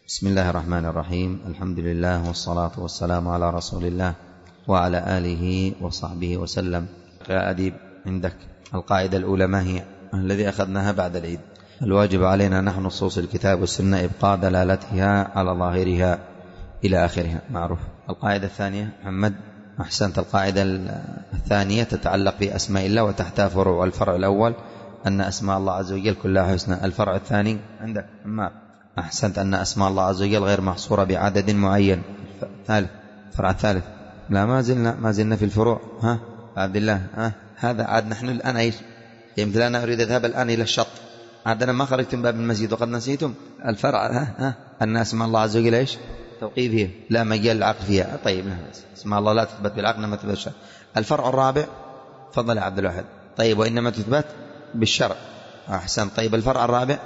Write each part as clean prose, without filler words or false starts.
بسم الله الرحمن الرحيم. الحمد لله والصلاة والسلام على رسول الله وعلى آله وصحبه وسلم. يا أديب، عندك القاعدة الأولى ما هي؟ الذي أخذناها بعد العيد. الواجب علينا نحن نصوص الكتاب والسنة إبقاء دلالتها على ظاهرها إلى آخرها، معروف. القاعدة الثانية محمد. أحسنت. القاعدة الثانية تتعلق بأسماء الله وتحتها فروع. الفرع الأول أن أسماء الله عز وجل كلها حسنى. الفرع الثاني عندك عمار. أحسنت، أن أسماء الله عز وجل غير محصورة بعدد معين. ثالث. الفرع الثالث. لا، ما زلنا في الفروع. عبد الله، هذا عاد نحن الآن ايش؟ يمكن أنا أريد أذهب الآن إلى الشط، عاد أنا ما خرجت من باب المسجد وقد نسيتم الفرع. أن أسماء الله عز وجل ايش؟ توقيفية، لا مجال العقل فيها. طيب، اسماء الله لا تثبت بالعقل ما تثبت بالشرع. الفرع الرابع، فضل يا عبد الواحد. طيب، وإنما تثبت بالشرع. أحسن. طيب، الفرع الرابع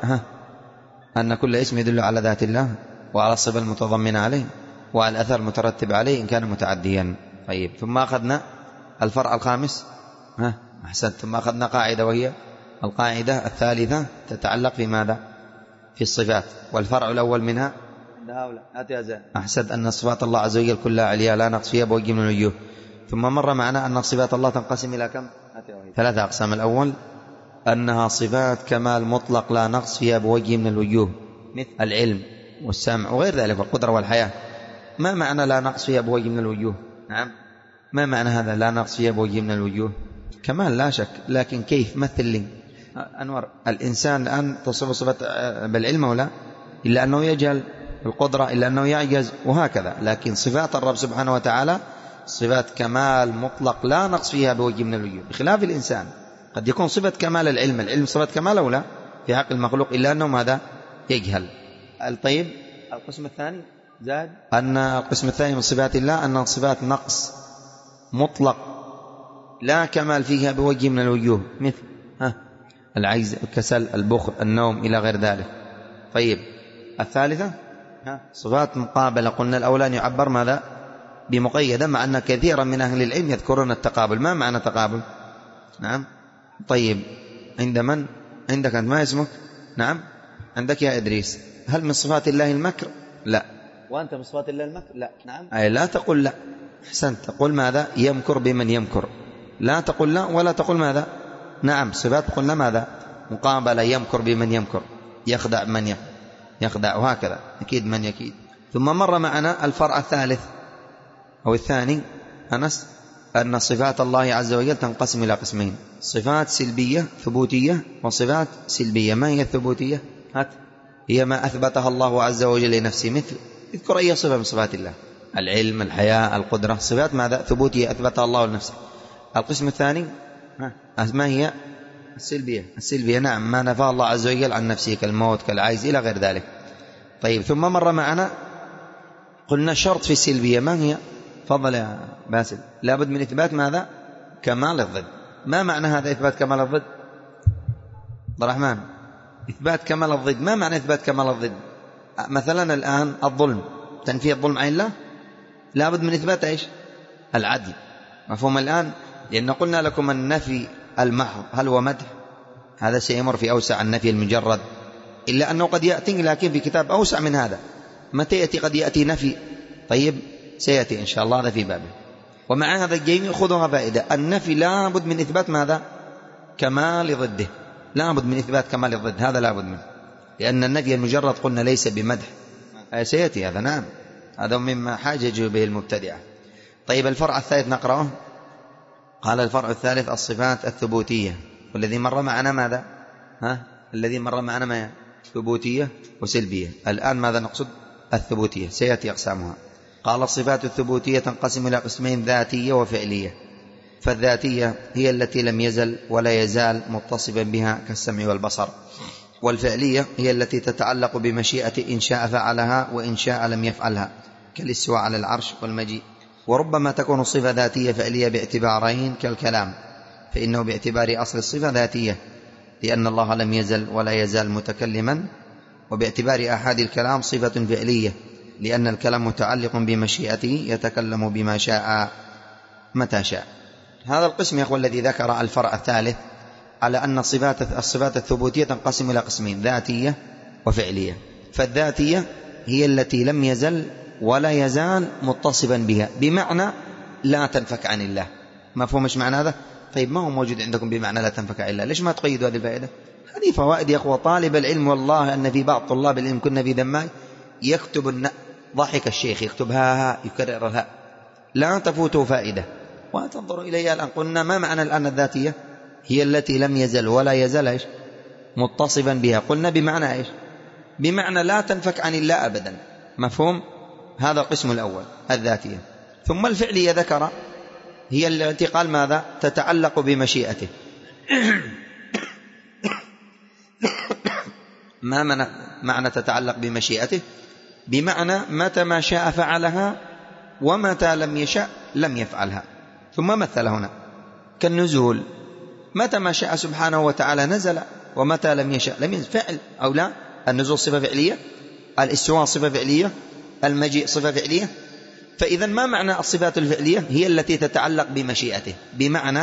أن كل اسم يدل على ذات الله وعلى الصفة المتضمنة عليه وعلى الأثر المترتب عليه إن كان متعديا. طيب، ثم أخذنا الفرع الخامس. أحسنت. ثم أخذنا قاعدة وهي القاعدة الثالثة تتعلق في ماذا؟ في الصفات. والفرع الأول منها عند هؤلاء أحسنت، أن صفات الله عز وجل كلها عليا لا نقص فيها بوجه من الوجوه. ثم مر معنا أن صفات الله تنقسم إلى كم؟ 3 أقسام. الأول أنها صفات كمال مطلق لا نقص فيها بوجه من الوجوه، مثل العلم والسمع وغير ذلك والقدرة والحياة. ما معنى لا نقص فيها بوجه من الوجوه؟ نعم، ما معنى هذا لا نقص فيها بوجه من الوجوه؟ كمال لا شك، لكن كيف؟ مثل لي أنور. الإنسان الآن تصف صفة بالعلم ولا؟ إلا أنه يجهل، القدرة إلا أنه يعجز، وهكذا. لكن صفات الرب سبحانه وتعالى صفات كمال مطلق لا نقص فيها بوجه من الوجوه، بخلاف الإنسان. قد يكون صفة كمال العلم صفة كمال أو لا في حق المخلوق، إلا أنه ماذا؟ يجهل. طيب، القسم الثاني زاد أن القسم الثاني من صفات الله أن صفات نقص مطلق لا كمال فيها بوجه من الوجوه، مثل العجز، الكسل، البخل، النوم إلى غير ذلك. طيب، الثالثة صفات مقابلة. قلنا الأولى أن يعبر ماذا؟ بمقيدة، مع أن كثيرا من أهل العلم يذكرون التقابل. ما معنى تقابل؟ نعم. طيب، عند من؟ عندك أنت، ما اسمك؟ نعم، عندك يا إدريس. هل من صفات الله المكر؟ لا. وأنت من صفات الله المكر؟ لا. نعم، أي لا تقول لا. أحسنت، تقول ماذا؟ يمكر بمن يمكر. لا تقول لا ولا تقول ماذا؟ نعم، صفات قلنا ماذا؟ مقابلة، يمكر بمن يمكر، يخدع من يخدع، وهكذا أكيد من يكيد. ثم مر معنا الفرع الثالث أو الثاني أنس، أن صفات الله عز وجل تنقسم إلى قسمين: صفات سلبية ثبوتية وصفات سلبية. ما هي الثبوتية؟ هي ما أثبتها الله عز وجل لنفسه، مثل اذكر أي صفة من صفات الله: العلم، الحياة، القدرة، صفات ماذا؟ ثبوتية أثبتها الله لنفسه. القسم الثاني ما هي؟ السلبية نعم، ما نفى الله عز وجل عن نفسه كالموت كالعجز إلى غير ذلك. طيب، ثم مر معنا قلنا شرط في السلبية ما هي؟ فضل يا باسل. لابد من إثبات ماذا؟ كمال الضد. ما معنى هذا إثبات كمال الضد؟ عبد الرحمن، إثبات كمال الضد، ما معنى إثبات كمال الضد؟ مثلا الآن الظلم، تنفي الظلم عن الله، لابد من إثبات إيش؟ العدل. مفهوم الآن؟ لأن قلنا لكم النفي المحض هل هو مدح؟ هذا سيمر في أوسع النفي المجرد، إلا أنه قد يأتي لكن في كتاب أوسع من هذا. متى يأتي؟ قد يأتي نفي. طيب، سيأتي إن شاء الله هذا في بابه. ومع هذا الجيم خذوها فائدة: النفي لابد من إثبات ماذا؟ كمال ضده. لابد من إثبات كمال الضد، هذا لابد منه، لأن النفي المجرد قلنا ليس بمدح. سيأتي هذا. نعم، هذا مما حاجج به المبتدعة. طيب، الفرع الثالث نقرأه. قال الفرع الثالث الصفات الثبوتية، والذي مر معنا ماذا؟ الذي مر معنا ما؟ ثبوتية وسلبية. الآن ماذا نقصد؟ الثبوتية، سيأتي أقسامها. قال الصفات الثبوتية تنقسم إلى قسمين: ذاتية وفعلية. فالذاتية هي التي لم يزل ولا يزال متصفا بها كالسمع والبصر. والفعلية هي التي تتعلق بمشيئة، إن شاء فعلها وإن شاء لم يفعلها، كالاستواء على العرش والمجيء. وربما تكون الصفة ذاتية فعلية باعتبارين كالكلام، فإنه باعتبار أصل الصفة ذاتية لأن الله لم يزل ولا يزال متكلما، وباعتبار أحد الكلام صفة فعلية لأن الكلام متعلق بمشيئته يتكلم بما شاء متى شاء. هذا القسم يا أخوة الذي ذكر الفرع الثالث على أن الصفات الثبوتية تنقسم إلى قسمين: ذاتية وفعلية. فالذاتية هي التي لم يزل ولا يزال متصفا بها، بمعنى لا تنفك عن الله. مفهوم ايش معنى هذا؟ طيب ما هو موجود عندكم بمعنى لا تنفك عن الله، ليش ما تقيدوا هذه الفائدة؟ هذه فوائد يا أخوة طالب العلم. والله أن في بعض طلاب العلم كنا في دماء يكتب ضحك الشيخ يكتبها يكررها، لا تفوتوا فائدة. وتنظروا إليها الآن، قلنا ما معنى الآن الذاتية؟ هي التي لم يزل ولا يزال إيش متصفا بها. قلنا بمعنى إيش؟ بمعنى لا تنفك عن الله أبدا. مفهوم؟ هذا القسم الأول الذاتية. ثم الفعلية ذكر هي التي قال ماذا؟ تتعلق بمشيئته. ما معنى تتعلق بمشيئته؟ بمعنى متى ما شاء فعلها ومتى لم يشاء لم يفعلها. ثم مثل هنا كالنزول، متى ما شاء سبحانه وتعالى نزل ومتى لم يشاء لم ينزل. فعل أو لا؟ النزول صفة فعلية، الاستواء صفة فعلية، المجيء صفة فعلية. فإذا ما معنى الصفات الفعلية؟ هي التي تتعلق بمشيئته، بمعنى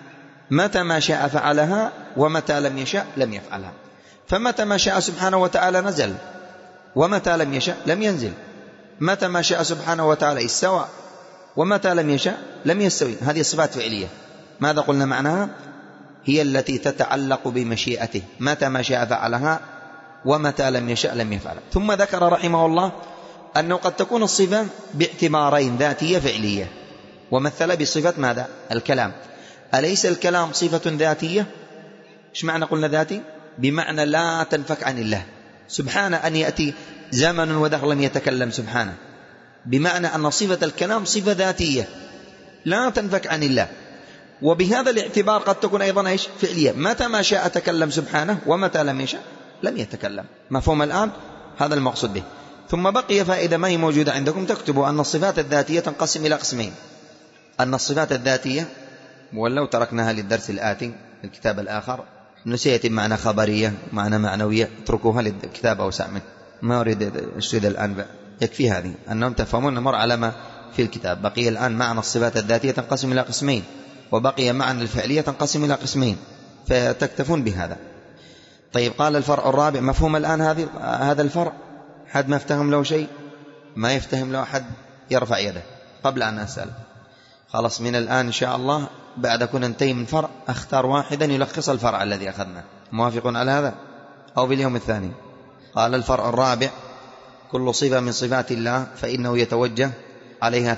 متى ما شاء فعلها ومتى لم يشاء لم يفعلها. فمتى ما شاء سبحانه وتعالى نزل ومتى لم يشاء لم ينزل. متى ما شاء سبحانه وتعالى استوى ومتى لم يشاء لم يستوي. هذه صفات فعلية. ماذا قلنا معناها؟ هي التي تتعلق بمشيئته، متى ما شاء فعلها ومتى لم يشاء لم يفعلها. ثم ذكر رحمه الله أنه قد تكون الصفة باعتبارين، ذاتية فعلية. ومثل بصفة ماذا؟ الكلام. أليس الكلام صفة ذاتية؟ إيش معنى قلنا ذاتي؟ بمعنى لا تنفك عن الله سبحانه. أن يأتي زمن ودهر لم يتكلم سبحانه، بمعنى أن صفة الكلام صفة ذاتية لا تنفك عن الله. وبهذا الاعتبار قد تكون أيضا إيش؟ فعلية. متى ما شاء تكلم سبحانه ومتى لم يشاء لم يتكلم. مفهوم الآن؟ هذا المقصود به. ثم بقي فائدة ما هي موجودة عندكم، تكتبوا أن الصفات الذاتية تنقسم إلى قسمين. أن الصفات الذاتية، ولو تركناها للدرس الآتي الكتاب الآخر، نسيت معنى خبرية معنى معنوية، اتركوها للكتاب أوسع منه، ما أريد أشتد الآن، يكفي هذه أنهم تفهمون نمر على ما في الكتاب. بقي الآن معنى الصفات الذاتية تنقسم إلى قسمين، وبقي معنى الفعلية تنقسم إلى قسمين، فتكتفون بهذا. طيب قال الفرع الرابع. مفهوم الآن هذا الفرع؟ حد ما يفتهم له شيء؟ ما يفتهم له أحد يرفع يده قبل أن أسأل. خلاص من الآن إن شاء الله بعد كنا ننتهي من فرع أختار واحدا يلخص الفرع الذي أخذنا. موافقون على هذا أو باليوم الثاني؟ قال الفرع الرابع: كل صفة من صفات الله فإنه يتوجه عليها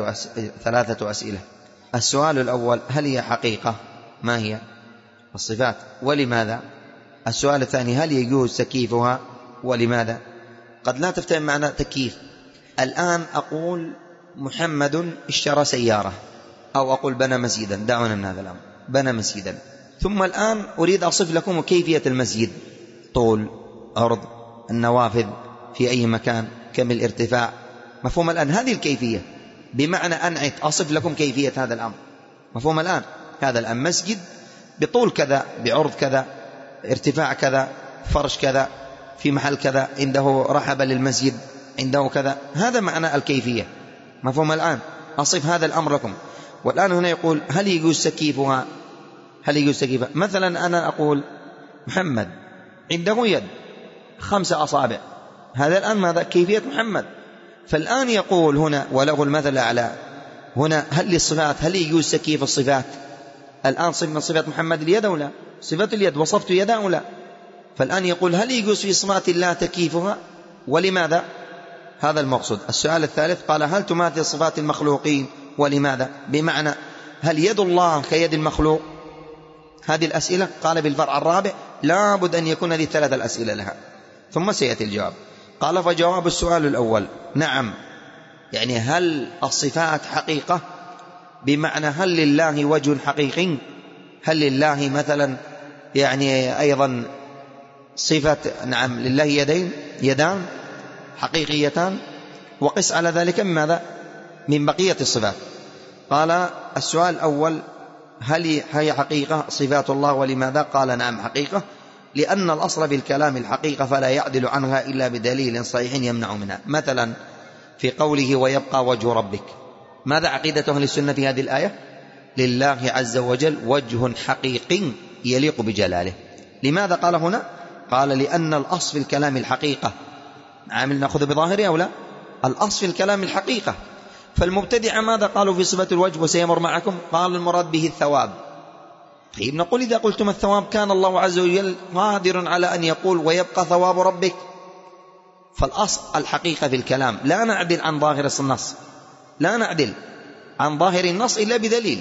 ثلاثة أسئلة. السؤال الأول: هل هي حقيقة؟ ما هي الصفات ولماذا؟ السؤال الثاني: هل يجوز تكييفها ولماذا؟ قد لا تفتهم معنى تكييف. الآن أقول محمد اشترى سيارة، أو أقول بنى مسجدا، دعونا من هذا الأمر، بنى مسجدا. ثم الآن أريد أصف لكم كيفية المسجد، طول، عرض، النوافذ في أي مكان، كم الارتفاع. مفهوم الآن؟ هذه الكيفية، بمعنى أنعت أصف لكم كيفية هذا الأمر. مفهوم الآن؟ هذا الآن مسجد بطول كذا، بعرض كذا، ارتفاع كذا، فرش كذا، في محل كذا، عنده رحبة للمسجد، عنده كذا. هذا معنى الكيفية. مفهوم الآن؟ أصف هذا الأمر لكم. والآن هنا يقول: هل يجوز تكييفها؟ هل يجوز تكييفها؟ مثلا أنا أقول محمد عنده يد 5 أصابع، هذا الآن ماذا؟ كيفية محمد. فالآن يقول هنا وله المثل الأعلى، هنا هل للصفات هل يجوز تكييف الصفات؟ الآن صفة من صفات محمد اليد أو لا؟ صفة اليد وصفت يدا أو لا؟ فالآن يقول: هل يجوز في صفات الله تكييفها ولماذا؟ هذا المقصود. السؤال الثالث قال: هل تماثل صفات المخلوقين ولماذا؟ بمعنى هل يد الله كيد المخلوق؟ هذه الأسئلة قال بالفرع الرابع لا بد أن يكون هذه 3 الأسئلة لها، ثم سيأتي الجواب. قال: فجواب السؤال الأول: نعم. يعني هل الصفات حقيقة؟ بمعنى هل لله وجه حقيقي؟ هل لله مثلا يعني أيضا صفة، نعم لله يدان حقيقيتان، وقس على ذلك من ماذا؟ من بقية الصفات. قال السؤال الأول: هل هي حقيقة صفات الله ولماذا؟ قال: نعم حقيقة، لأن الأصل بالكلام الحقيقة فلا يعدل عنها إلا بدليل صحيح يمنع منها. مثلا في قوله: ويبقى وجه ربك، ماذا عقيدة أهل السنة في هذه الآية؟ لله عز وجل وجه حقيقي يليق بجلاله. لماذا قال هنا؟ قال: لأن الأصل في الكلام الحقيقة، عامل نأخذ بظاهره أو لا؟ الأصل في الكلام الحقيقة. فالمبتدع ماذا قالوا في صفة الوجه وسيمر معكم؟ قال المراد به الثواب. طيب نقول إذا قلتم الثواب كان الله عز وجل قادر على أن يقول ويبقى ثواب ربك. فالأصل الحقيقة في الكلام، لا نعدل عن ظاهر النص، لا نعدل عن ظاهر النص إلا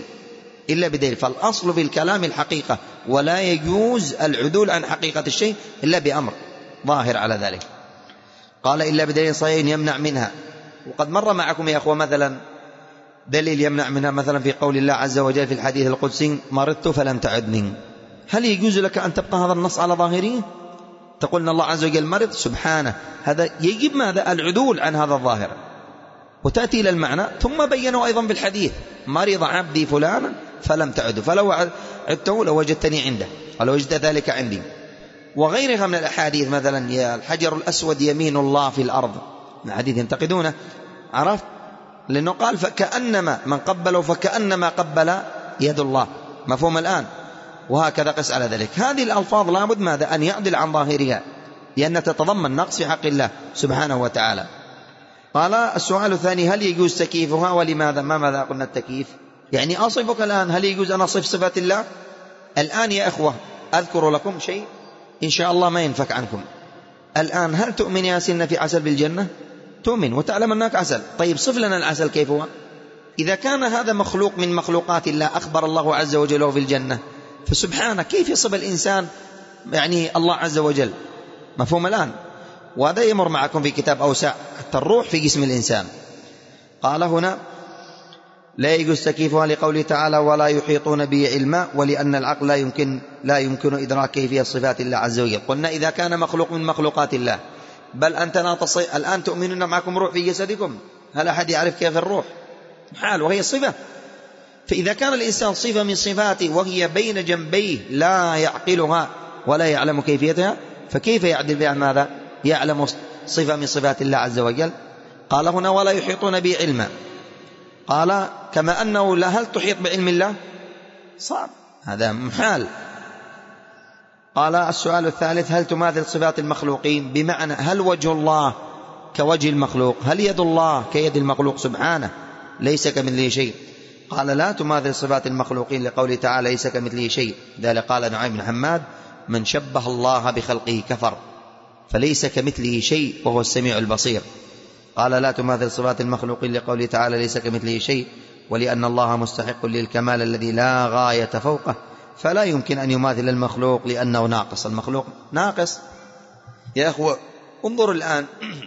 بدليل. فالأصل في الكلام الحقيقة، ولا يجوز العدول عن حقيقة الشيء إلا بأمر ظاهر على ذلك. قال إلا بدليل صحيح يمنع منها. وقد مر معكم يا أخوة مثلا دليل يمنع منها، مثلا في قول الله عز وجل في الحديث القدسي مرضت فلم تعدني. هل يجوز لك أن تبقى هذا النص على ظاهره؟ تقول أن الله عز وجل مرض سبحانه، هذا يجب ماذا؟ العدول عن هذا الظاهر، وتأتي إلى المعنى. ثم بينوا أيضا بالحديث مرض عبدي فلانا فلم تعده، فلو عدته لوجدتني عنده ولو وجدت ذلك عندي. وغيرها من الأحاديث، مثلا يا الحجر الأسود يمين الله في الأرض، الحديث ينتقدونه، عرفت؟ لأنه قال فكأنما من قبله فكأنما قبل يد الله، مفهوم الآن؟ وهكذا قس على ذلك. هذه الألفاظ لابد ماذا؟ أن يعدل عن ظاهرها، لأن تتضمن نقص في حق الله سبحانه وتعالى. قال السؤال الثاني هل يجوز تكييفها ولماذا؟ ماذا قلنا التكييف؟ يعني أصفك الآن، هل يجوز أن أصف صفات الله الآن؟ يا إخوة أذكر لكم شيء إن شاء الله ما ينفك عنكم الآن. هل تؤمن يا سنة في عسل بالجنة؟ تؤمن وتعلم أنك عسل. طيب صف لنا العسل كيف هو؟ إذا كان هذا مخلوق من مخلوقات الله أخبر الله عز وجل في الجنة، فسبحانه كيف يصف الإنسان يعني الله عز وجل؟ مفهوم الآن؟ وهذا يمر معكم في كتاب أوسع حتى الروح في جسم الإنسان. قال هنا لا يجوز تكييفها لقوله تعالى ولا يحيطون به علما، ولأن العقل لا يمكن إدراك كيفية صفات الله عز وجل. قلنا إذا كان مخلوق من مخلوقات الله، بل أنت الآن تؤمنون معكم روح في جسدكم، هل أحد يعرف كيف الروح؟ محال، وهي صفة. فإذا كان الإنسان صفة من صفاته وهي بين جنبيه لا يعقلها ولا يعلم كيفيتها، فكيف يعدل بها ماذا؟ يعلم صفة من صفات الله عز وجل. قال هنا ولا يحيطون به علما، قال كما أنه لا، هل تحيط بعلم الله؟ صعب، هذا محال. قال السؤال الثالث هل تماثل صفات المخلوقين؟ بمعنى هل وجه الله كوجه المخلوق؟ هل يد الله كيد المخلوق سبحانه ليس كمثله شيء؟ قال لا تماثل صفات المخلوقين لقوله تعالى ليس كمثله شيء. ذلك قال نعيم بن حماد من شبه الله بخلقه كفر، فليس كمثله شيء وهو السميع البصير. قال لا تماثل صفات المخلوقين لقوله تعالى ليس كمثله شيء، ولأن الله مستحق للكمال الذي لا غاية فوقه، فلا يمكن أن يماثل المخلوق لأنه ناقص. المخلوق ناقص. يا أخوة انظروا الآن،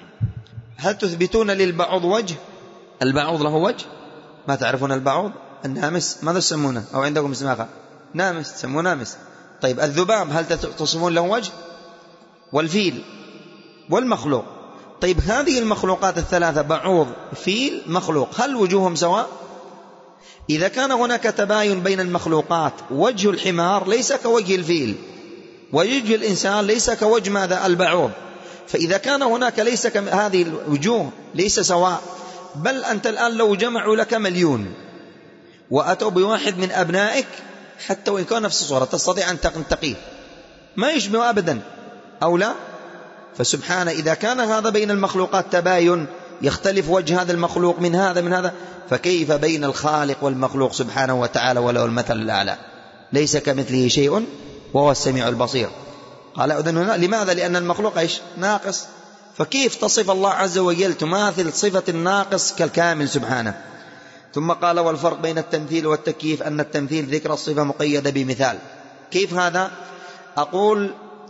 هل تثبتون للبعوض وجه؟ البعوض له وجه؟ ما تعرفون البعوض؟ النامس ماذا تسمونه؟ أو عندكم اسم آخر؟ نامس، تسمونه نامس. طيب الذباب هل تصفون له وجه؟ والفيل والمخلوق. طيب هذه المخلوقات الثلاثة بعوض فيل مخلوق، هل وجوههم سواء؟ إذا كان هناك تباين بين المخلوقات، وجه الحمار ليس كوجه الفيل، ووجه الإنسان ليس كوجه ماذا؟ البعوض. فإذا كان هناك ليس هذه الوجوه ليس سواء، بل أنت الآن لو جمعوا لك 1,000,000 وأتوا بواحد من أبنائك حتى وإن كان نفس الصورة تستطيع أن تنتقيه، ما يشبه أبدا أو لا؟ فسبحانه إذا كان هذا بين المخلوقات تباين يختلف وجه هذا المخلوق من هذا، فكيف بين الخالق والمخلوق سبحانه وتعالى وله المثل الأعلى؟ ليس كمثله شيء وهو السميع البصير. قال أذن هنا لماذا؟ لأن المخلوق إيش؟ ناقص. فكيف تصف الله عز وجل تماثل صفة الناقص كالكامل سبحانه؟ ثم قال والفرق بين التمثيل والتكييف أن التمثيل ذكر الصفة مقيدة بمثال. كيف هذا؟ أقول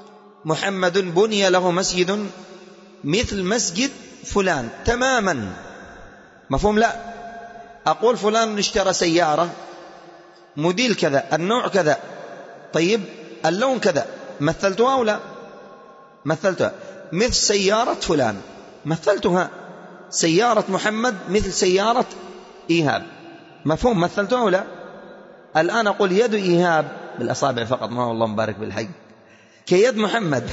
محمد بني له مسجد مثل مسجد فلان تماما، مفهوم؟ لا، أقول فلان اشترى سيارة موديل كذا، النوع كذا، طيب اللون كذا، مثلتها أو لا؟ مثلتها. مثل سيارة فلان مثلتها. سيارة محمد مثل سيارة إيهاب، مفهوم؟ مثلتها أو لا؟ الآن أقول يد إيهاب بالأصابع فقط، ما الله مبارك بالحي، كيد محمد.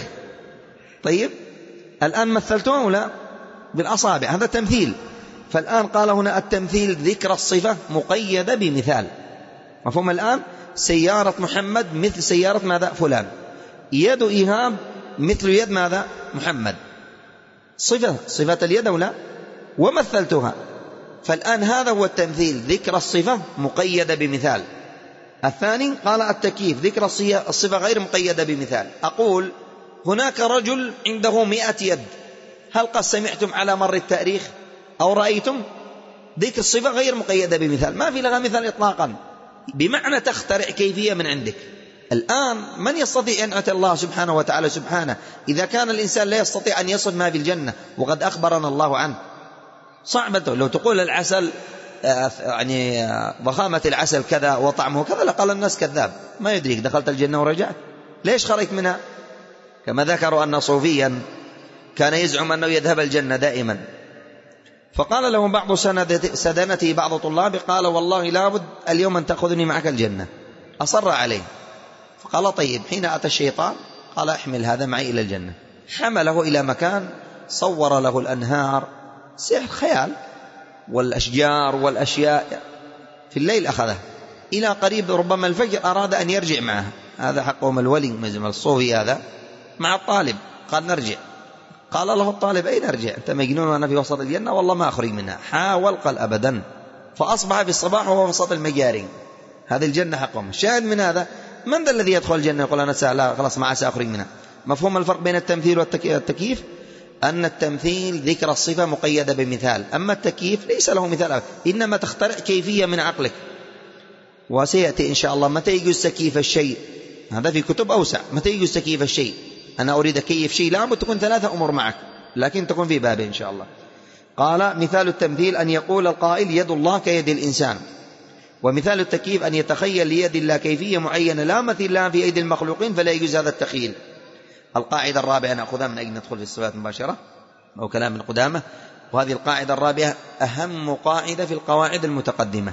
طيب الآن مثلتها أو لا؟ بالأصابع، هذا تمثيل. فالآن قال هنا التمثيل ذكر الصفة مقيدة بمثال، مفهوم الآن؟ سيارة محمد مثل سيارة ماذا؟ فلان. يد إيهاب مثل يد ماذا؟ محمد. صفة اليد أو لا؟ ومثلتها. فالآن هذا هو التمثيل، ذكر الصفة مقيدة بمثال. الثاني قال التكييف، ذكر الصفة غير مقيدة بمثال. أقول هناك رجل عنده 100 يد، هل قد سمعتم على مر التاريخ أو رأيتم؟ ذكر الصفة غير مقيدة بمثال، ما في لها مثال إطلاقا، بمعنى تخترع كيفية من عندك. الآن من يستطيع أن يعطي الله سبحانه وتعالى سبحانه إذا كان الإنسان لا يستطيع أن يصف ما في الجنة وقد أخبرنا الله عنه؟ صعبة. لو تقول العسل يعني ضخامة العسل كذا وطعمه كذا لقال الناس كذاب، ما يدريك دخلت الجنة ورجعت، ليش خرجت منها؟ كما ذكروا أن صوفيا كان يزعم أنه يذهب الجنة دائما، فقال له بعض سدنته بعض طلابه، قال والله لابد اليوم أن تأخذني معك الجنة. أصر عليه، فقال طيب. حين أتى الشيطان قال احمل هذا معي إلى الجنة، حمله إلى مكان صور له الأنهار، سحر خيال، والأشجار والأشياء. في الليل أخذه إلى قريب ربما الفجر، أراد أن يرجع معه. هذا حقهم الولي مزمل الصوفي هذا مع الطالب، قال نرجع. قال له الطالب أين أرجع؟ أنت مجنون وأنا في وسط الجنة والله ما أخرج منها. حاول قال أبدا، فأصبح في الصباح وهو في وسط المجاري. هذه الجنة حقهم. الشاهد من هذا، من ذا الذي يدخل الجنة يقول أنا لا خلاص ما عسى أخرج منها؟ مفهوم الفرق بين التمثيل والتكييف؟ أن التمثيل ذكر الصفة مقيدة بمثال، أما التكييف ليس له مثال، إنما تخترع كيفية من عقلك. وسيأتي إن شاء الله متى يجوز تكييف الشيء، هذا في كتب أوسع. متى يجوز تكييف الشيء؟ أنا أريد أكيف شيء، لابد تكون 3 أمور معك، لكن تكون في بابه إن شاء الله. قال مثال التمثيل أن يقول القائل يد الله كيد الإنسان، ومثال التكييف أن يتخيل ليد الله كيفية معينة لا مثيل لها في أيدي المخلوقين، فلا يجوز هذا التخيل. القاعدة الرابعة نأخذها من أجل ندخل في الصفات مباشرة أو كلام من قدامه، وهذه القاعدة الرابعة أهم قاعدة في القواعد المتقدمة،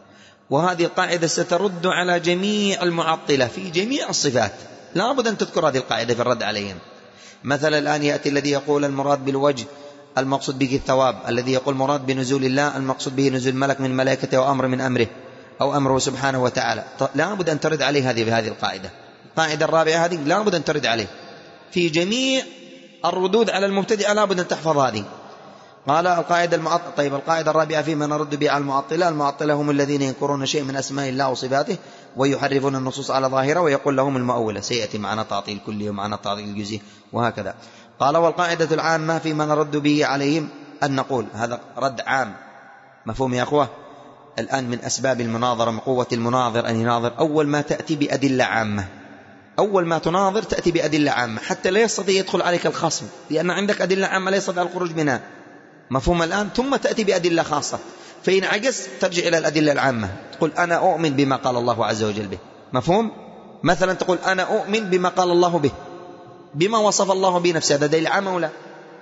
وهذه القاعدة سترد على جميع المعطلة في جميع الصفات. لا بد أن تذكر هذه القاعدة في الرد عليهم. مثلا الآن يأتي الذي يقول المراد بالوجه المقصود به الثواب، الذي يقول مراد بنزول الله المقصود به نزول ملك من ملائكته وأمر من أمره أو أمره سبحانه وتعالى. لا بد أن ترد عليه هذه القاعدة. القاعدة الرابعة هذه لا بد أن ترد عليه في جميع الردود على المبتدئ، لا بد أن تحفظ هذه. قال القاعدة المعطلة. طيب القاعدة الرابعة فيما نرد به على المعطلة. المعطلة هم الذين ينكرون شيء من أسماء الله وصفاته ويحرفون النصوص على ظاهرة، ويقول لهم المؤولة. سيأتي معنا تعطيل كلي ومعنا تعطيل الجزئي وهكذا. قال والقاعدة العامة فيما نرد به عليهم أن نقول، هذا رد عام مفهوم يا أخوة. الآن من أسباب المناظرة، من قوة المناظر أن يناظر أول ما تأتي بأدلة عامة. أول ما تناظر تأتي بأدلة عامة حتى لا يستطيع يدخل عليك الخصم، لأن عندك أدلة عامة لا يستطيع الخروج منها. مفهوم الآن؟ ثم تأتي بأدلة خاصة، فإن عجز ترجع إلى الأدلة العامة، تقول أنا أؤمن بما قال الله عز وجل به. مفهوم؟ مثلا تقول أنا أؤمن بما قال الله به، بما وصف الله به نفسه، هذا دليل عام ولا؟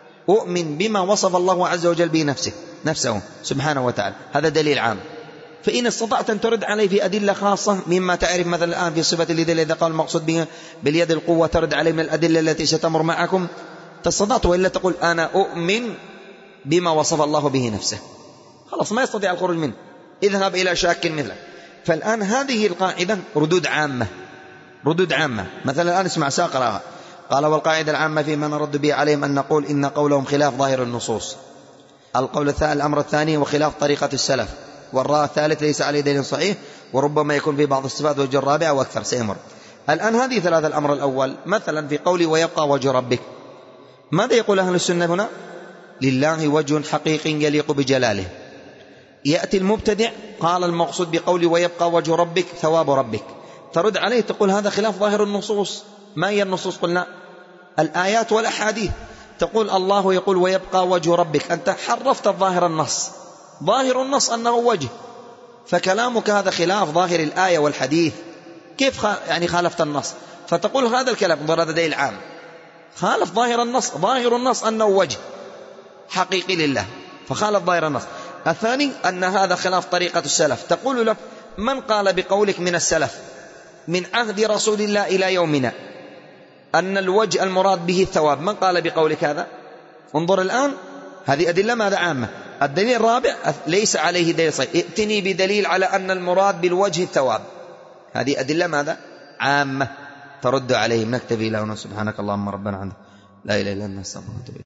أؤمن بما وصف الله عز وجل به نفسه سبحانه وتعالى، هذا دليل عام. فإن استطعت أن ترد عليه في أدلة خاصة مما تعرف، مثلا الآن في صفة اليد إذا قال المقصود به باليد القوة ترد عليه من الأدلة التي ستمر معكم تستطعت، وإلا تقول أنا أؤمن بما وصف الله به نفسه، خلاص ما يستطيع الخروج منه، اذهب إلى شاك مثله. فالآن هذه القاعدة ردود عامة. مثلا الآن اسمع ساقرها. قال والقاعدة العامة فيما نرد به عليهم أن نقول إن قولهم خلاف ظاهر النصوص. الأمر الثاني وخلاف طريقة السلف. والراء الثالث ليس عليه دليل صحيح، وربما يكون في بعض الصفات وجه الرابع وأكثر سيمر. الآن هذه 3. الأمر الأول مثلا في قولي ويبقى وجه ربك، ماذا يقول أهل السنة هنا؟ لله وجه حقيقي يليق بجلاله. يأتي المبتدع قال المقصود بقولي ويبقى وجه ربك ثواب ربك، ترد عليه تقول هذا خلاف ظاهر النصوص. ما هي النصوص؟ قلنا الآيات والأحاديث. تقول الله يقول ويبقى وجه ربك، أنت حرفت الظاهر النص، ظاهر النص أنه وجه، فكلامك هذا خلاف ظاهر الآية والحديث. كيف يعني خالفت النص؟ فتقول هذا الكلام هذا دليل عام، خالف ظاهر النص. ظاهر النص أنه وجه حقيقي لله، فخالف ظاهر النص. الثاني أن هذا خلاف طريقة السلف. تقول له من قال بقولك من السلف من عهد رسول الله إلى يومنا أن الوجه المراد به الثواب؟ من قال بقولك هذا؟ انظر الآن، هذه أدلة ماذا؟ عامة. الدليل الرابع ليس عليه دليل صحيح، ائتني بدليل على أن المراد بالوجه الثواب. هذه أدلة ماذا؟ عامة، ترد عليهم. نكتفي لهنا. سبحانك اللهم ربنا عنك لا إله إلا أنت نستغفرك ونتوب إليك.